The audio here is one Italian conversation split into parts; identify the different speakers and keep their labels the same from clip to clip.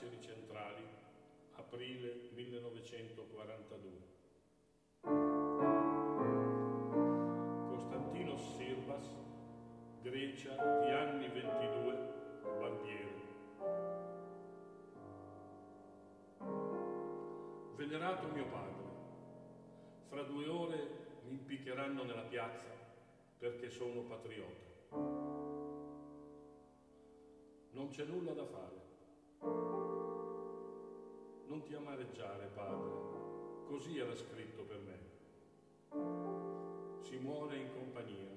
Speaker 1: carceri centrali, aprile 1942. Konstantinos Sirvas, Grecia, di anni 22, Barbiere. Venerato mio padre, fra 2 ore mi impiccheranno nella piazza perché sono patriota. Non c'è nulla da fare. Non ti amareggiare, padre, così era scritto per me. Si muore in compagnia.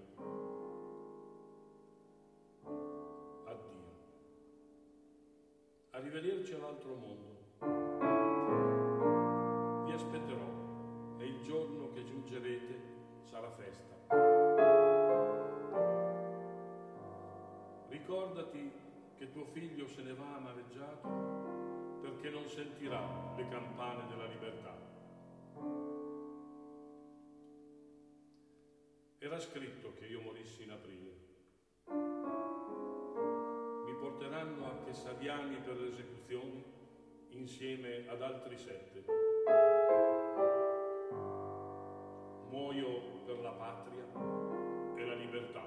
Speaker 1: Addio. Arrivederci all'altro mondo. Vi aspetterò e il giorno che giungerete sarà festa. Ricordati che tuo figlio se ne va amareggiato perché non sentirà le campane della libertà. Era scritto che io morissi in aprile. Mi porteranno a Chessadiani per l'esecuzione insieme ad altri 7. Muoio per la patria e la libertà.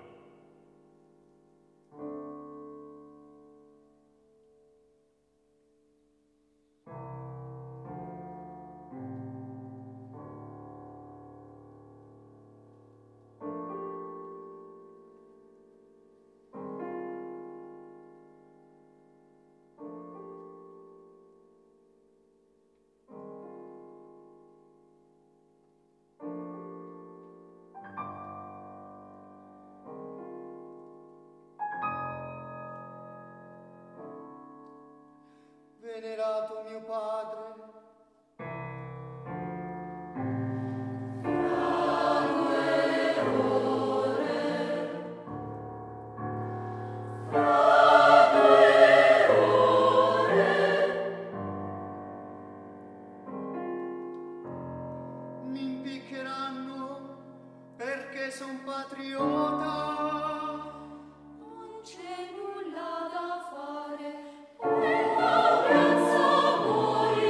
Speaker 2: Venerato mio padre, mi impiccheranno perché son patriota.
Speaker 3: Non c'è nulla da fare,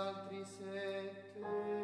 Speaker 2: altri 7.